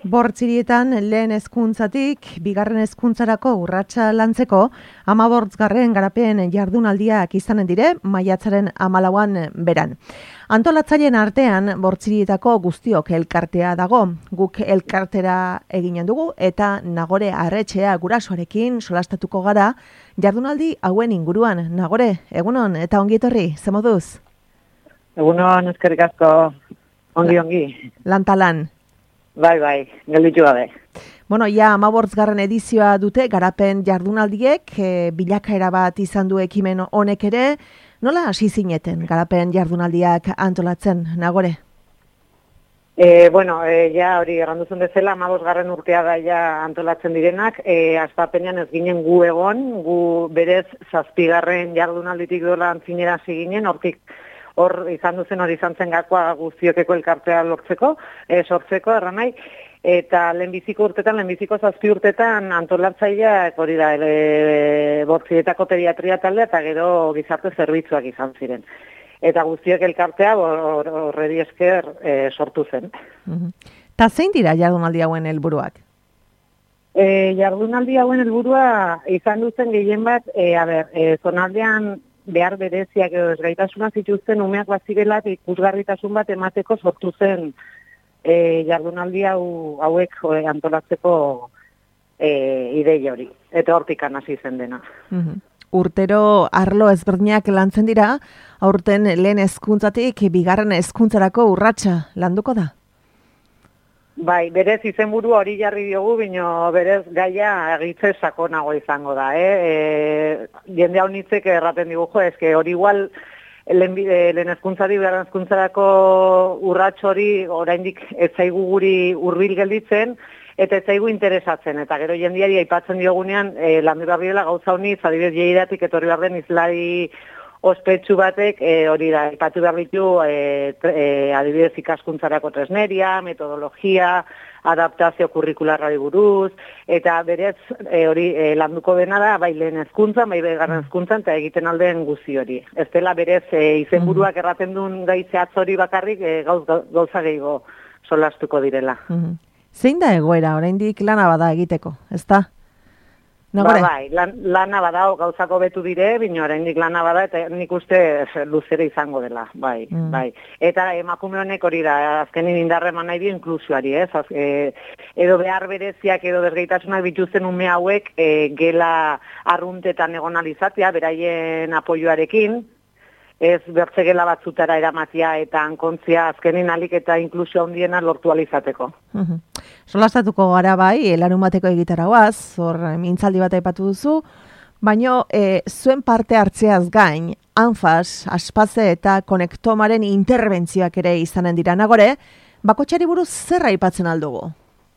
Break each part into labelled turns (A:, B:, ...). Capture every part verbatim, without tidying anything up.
A: Bortzirietan lehen hezkuntzatik bigarren hezkuntzarako urratsa lantzeko hamabost garapen jardunaldiak izanen dire maiatzaren hamalauan beran. Antolatzaileen artean Bortzirietako guztiok elkartea dago. Guk elkartera eginen dugu eta Nagore Arretxea gurasoarekin solastatuko gara jardunaldi hauen inguruan. Nagore, egunon eta ongi etorri, ze moduz?
B: Egunon, eskerrik asko, ongi ongi.
A: Lantalan.
B: Bai, bai, gelditu gabe.
A: Bueno, ja hamabost edizioa dute garapen jardunaldiek, e, bilakaera bat izan du ekimen honek ere. Nola hasi zineten garapen jardunaldiak antolatzen, Nagore?
B: E, bueno, e, ja hori erranduzun bezala, hamabost urtea da ja antolatzen direnak, e, astapenean ez ginen gu egon, gu berez zazpigarren jardunalditik dola antzinera ziginen, hortik hor izan duzen hori izan zen gakoa guztiokeko elkartea lortzeko, e, sortzeko, erran nahi, eta lehenbiziko urtetan, lehenbiziko zazpi urtetan antolatzaileak hori da, e, Bortzirietako pediatria taldea eta gero gizarte zerbitzuak izan ziren. Eta guztiok elkartea horreri esker e, sortu zen.
A: Ta zein dira jardunaldi hauen helburuak?
B: E, jardunaldi hauen helburua izan duzen gehien bat, e, a ber, e, zonaldean behar bereziak edo ezgaitasuna zituzten umeak bazirela ikusgarritasun bat emateko sortu zen e, jardunaldi hau, hauek e, antolatzeko e, ideia hori. Eta hortikan hasi zen dena.
A: Uhum. Urtero arlo ezberdinak lantzen dira, aurten lehen hezkuntzatik bigarren hezkuntzarako urratsa landuko da?
B: Bai, berez izenburu hori jarri diogu, bino berez gaia egitze sakonago izango da, eh? E, jende hau nitzek erraten digu, jo, eske hori igual lehen, lehen hezkuntzari, bigarren hezkuntzarako urrats hori oraindik ez zaigu guri hurbil gelditzen, eta ez zaigu interesatzen, eta gero jendiari aipatzen diogunean, e, landu behar direla gauza honi, adibidez Lleidatik etorri behar den izlari ospetsu batek, e, hori da, aipatu behar ditu, e, e, adibidez ikaskuntzarako tresneria, metodologia, adaptazio kurrikularrari buruz, eta berez e, hori e, landuko dena da, bai lehen hezkuntzan, bai bigarren hezkuntzan, eta egiten aldeen guzti hori. Ez dela berez e, izenburuak erraten duen gaitzeatz hori bakarrik e, gauz, gauza gehiago solastuko direla.
A: Mm-hmm. Zein da egoera, oraindik lana bada egiteko, ezta?
B: Ba, bai, lan, lana bada gauzako betu dire, bino oraindik lana bada, eta nik uste luzera izango dela, bai, mm. bai. Eta emakume honek hori da, azkenin indarreman nahi dio inklusioari, ez? Az, e, edo behar bereziak edo desgaitasunak bituzten ume hauek e, gela arruntetan egon alizatea, beraien apoioarekin, ez bertzegela batzutara eramatia eta hankontzia azkenin alik eta inklusio handiena lortu alizateko.
A: Uhum. Solastatuko gara bai, larumateko egitaragoaz, hor mintzaldi bat aipatu duzu, baino e, zuen parte hartzeaz gain, Anfas, Aspaze eta Konektomaren interbentzioak ere izanen dira. Nagore, bakotxari buruz zer aipatzen aldugu?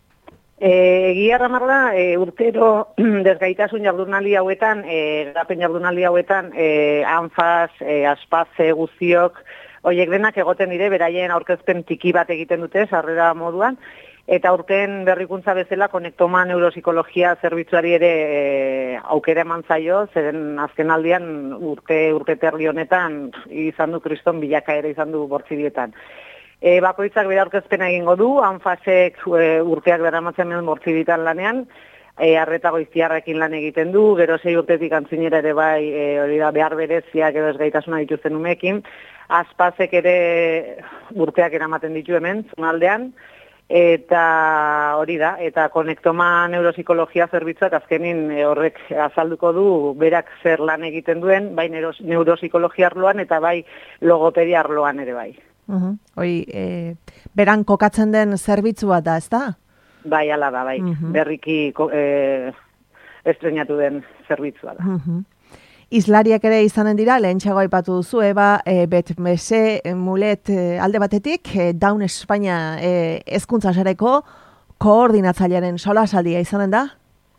B: E, egia ramarla, e, urtero desgaitasun jardunaldi hauetan, e, garapen jardunaldi hauetan, e, Anfas, e, Aspaze guztiok, horiek denak egoten dire, beraien aurkezpen tiki bat egiten dute, sarrera moduan, eta urten berrikuntza bezala Konektoma neuropsikologia zerbitzuari ere e, aukera eman zaio, zeren azken aldian urte, urte terri honetan izan du kriston bilakaera izan du Bortzirietan. E, bakoitzak bere aurkezpena egingo du, Anfasek e, urteak beramatzen den Bortzirietan lanean, e, arreta goiztiarrekin lan egiten du, gero sei urtetik antzinera ere bai, e, hori da behar bereziak edo ezgaitasuna dituzten umekin, Aspazek ere urteak eramaten ditu hemen, zonaldean, eta hori da, eta Konektoma neuropsikologia zerbitzuak azkenin e, horrek azalduko du berak zer lan egiten duen, bai neuropsikologia arloan eta bai logopedia arloan ere bai.
A: Uhum. Hoi, e, beran kokatzen den zerbitzua da, ez da?
B: Bai, ala da, bai. Uhum. Berriki e, estrenatu den zerbitzua da.
A: Uhum. Islariak ere izanen dira, lehentxago aipatu duzu, eba, e, bet mese mulet e, alde batetik, e, Down Espainia e, hezkuntza sareko koordinatzailearen solasaldia izanen da?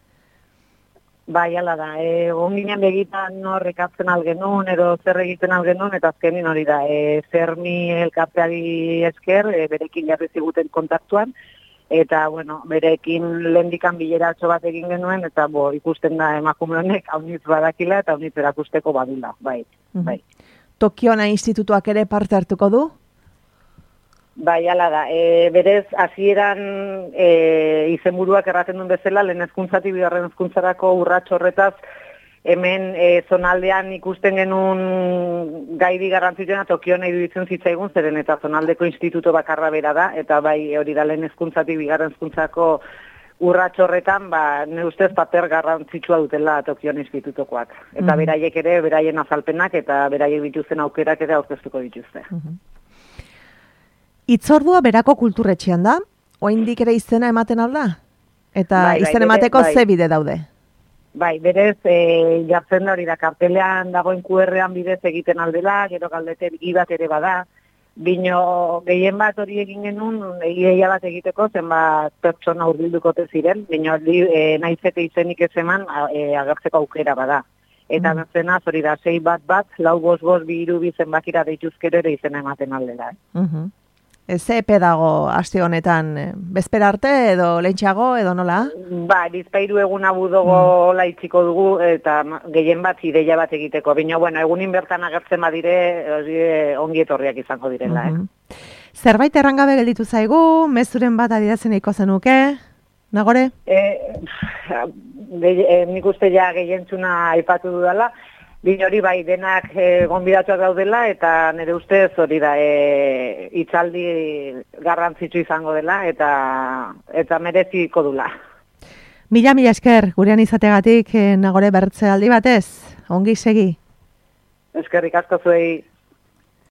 B: Bai, ala da, e, onginen begitan horrekatzen algenun, edo zer egiten algenun, eta azkenin hori da, e, zermi elkarteari esker, e, berekin jarri ziguten kontaktuan, eta, bueno, berekin lehendikan bileratxo bat egin genuen, eta bo, ikusten da emakume honek haunitz badakila, eta haunitz erakusteko badula, bai, bai.
A: Tokiona institutuak ere parte hartuko du?
B: Bai, ala da. E, berez, hasieran e, izenburuak erraten duen bezala, lehen hezkuntzatik bigarren hezkuntzarako urrats horretaz, hemen e, zonaldean ikusten genuen gaidi garrantzitsuena Tokion nahi duditzen zitzaigun, zeren eta zonaldeko instituto bakarra bera da, eta bai hori da lehen hezkuntzatik bigarren hezkuntzako urrats horretan, ba, ne ustez paper garrantzitsua dutela Tokion institutokoak. Eta mm. beraiek ere, beraien azalpenak eta beraiek dituzten aukerak ere aurkeztuko dituzte.
A: Mm-hmm. Itzordua berako kulturretxean da? Oraindik ere izena ematen alda? Eta bai, izen bai, emateko bai. Ze bide daude?
B: Bai, berez, e, jartzen da hori da, kartelean dagoen Q R-an bidez egiten aldela, gero galdete bigi bat ere bada, bino gehien bat hori egin genuen, egia bat egiteko, zenbat pertsona hurbildukote ziren, bino e, naizete izenik ez eman e, agertzeko aukera bada. Eta mm. zenaz hori da, sei bat bat, lau bost bost bi hiru bi zenbakira deituzkero ere izena ematen aldela. Eh?
A: Mm-hmm. Ze epe dago aste honetan, bezpera arte edo lehentxeago edo nola?
B: Ba, bizpairu egun abudogo mm. laitziko dugu eta gehien bat ideia bat egiteko. Bino, bueno, egunin bertan agertzen badire, ongi etorriak izango direla. Mm-hmm. eh?
A: Zerbait errangabe gelditu zaigu, mezuren bat adirazen eiko zenuke, Nagore?
B: E, e, nik uste ja gehientzuna aipatu dudala, Bin hori bai denak e, gonbidatuak daudela eta nire ustez hori da e, hitzaldi garrantzitsu izango dela eta eta mereziko dula.
A: Mila mila esker gurean izategatik e, Nagore bertze aldi batez, ongi segi.
B: Eskerrik asko zuei.